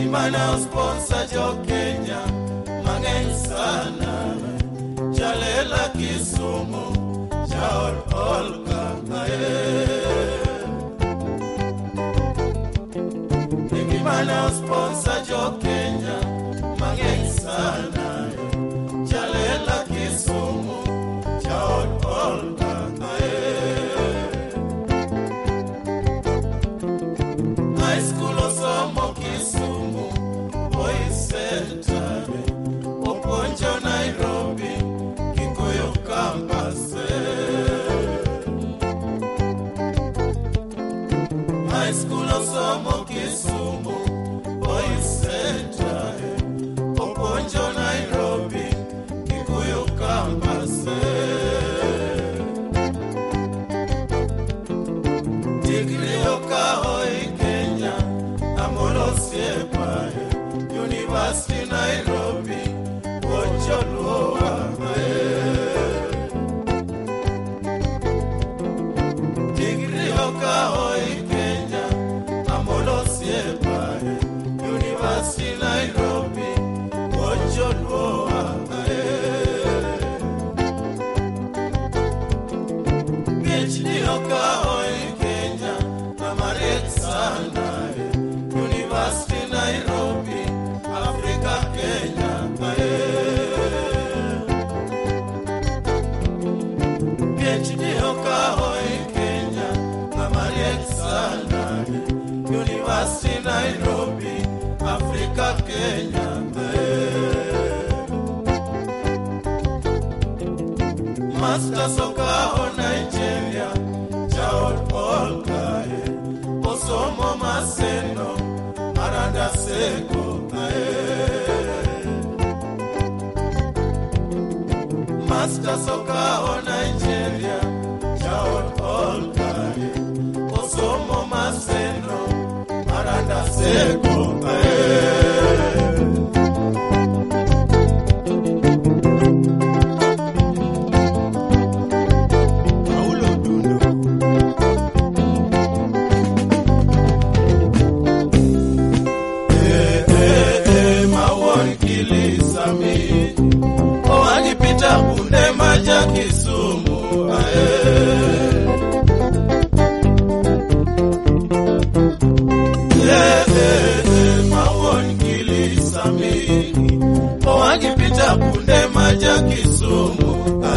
Mana sponsor jo Kenya mang'eny sana Jalela Kisumu Jaol Olka Mana sponsor jo Kenya mang'eny sana Jalela Kisumu Jaol Olka High school osomo Kisumu Oponjo Nairobi, Kikuyu campus. High school osomo Kisumu, Boys Center. Oponjo Nairobi, Kikuyu campus. Degree okahoi Kenya, amolo siepa. University Nairobi, Ocholoa. Degree okahoi Kenya, amolo siepa. University Nairobi, Ocholoa. PhD okahoi Kenya, amaret sana. University Nairobi, Africa, Kenya, PhD okahoi Kenya, Amariek sana. University Nairobi, Africa, Kenya, Masters okaho Nigeria, Jaol Olka, Osomo Maseno, Maranda Seko. Master Soka Nigeria, Jaol Olka, Osomo Maseno, Maranda Seko. Kisumu mawon kilisami owakipita kunde maja Kisumu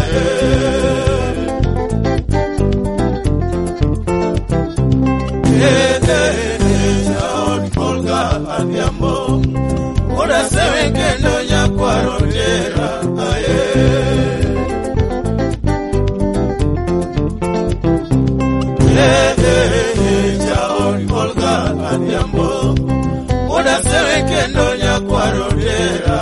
Jaon Olga Adhiambo Oda sewe kendo nyakwarotera Jaon Olga Adhiambo Oda sewe kendo nyakwarotera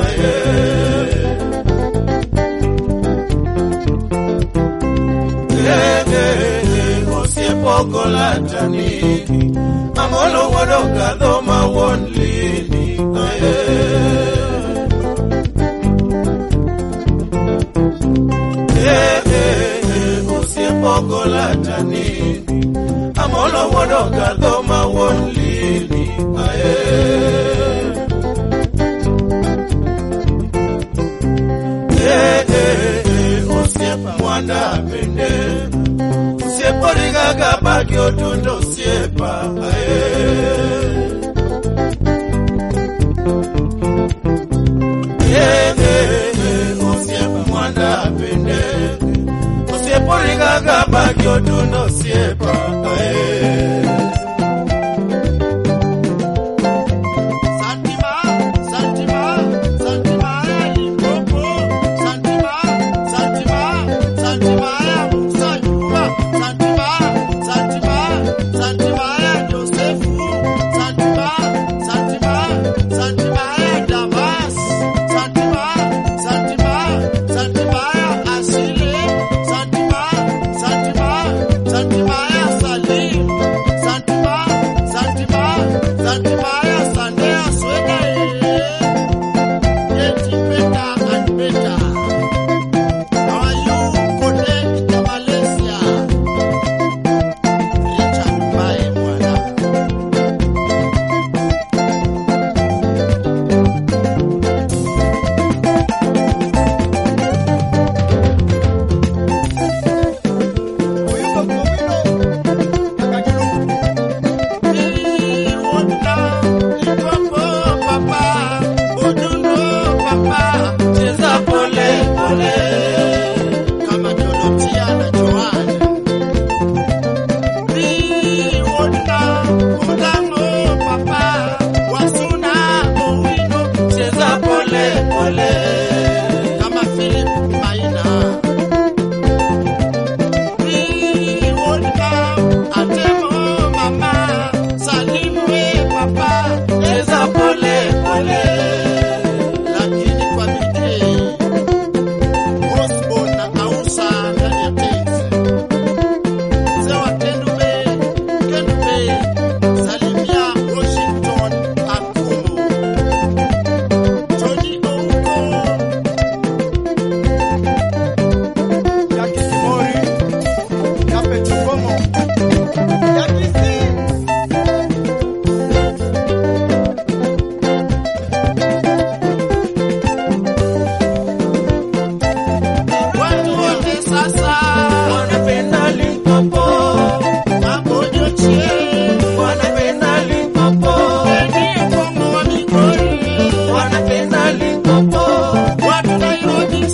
Osiepo golatani Amolo wodo kadho mawon lini Osiepo golatani Amolo wodo kadho mawon lini Osiepo mwanda bende Osiepo rigaga bagi otundo osiepa Osiepo mwanda bende Osiepo rigaga bagi otundo osiepa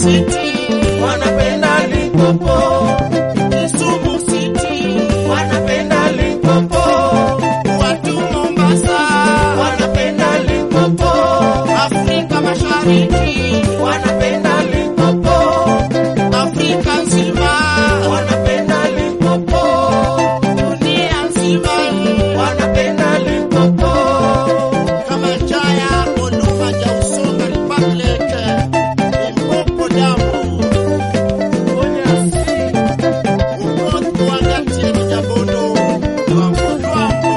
City, wanapenda Limpopo. Kisumu City, Wanapenda Limpopo. watu Mombasa, Wanapenda Limpopo. Afrika Mashariki, Wanapenda Limpopo. Afrika nzima, Wanapenda Limpopo. dunia nzima, Wanapenda Limpopo. kama Jaya Oluma Jausonga Republic, Limpopo damu, ukotu wa Gatien Jabondo, Wambodo wambo.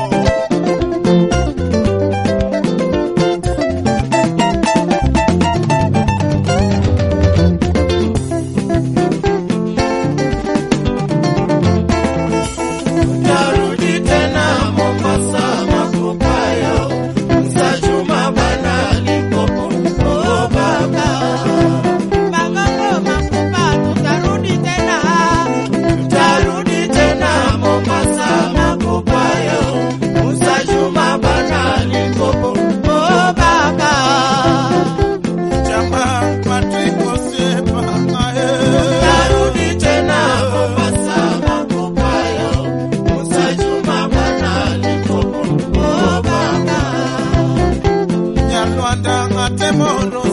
Narudi tena Mombasa Makupayo. Msajuma bana Limpopo. Oh baba. Magongo Makupa, tutarudi tena. Tarudi tena Mombasa Makupayo. Msajuma bana Limpopo. Oh baba. Chama Patrick Osepa ae. Tarudi tena Mombasa Makupayo. Msajuma bana Limpopo. Oh baba. Nyalwanda atemoro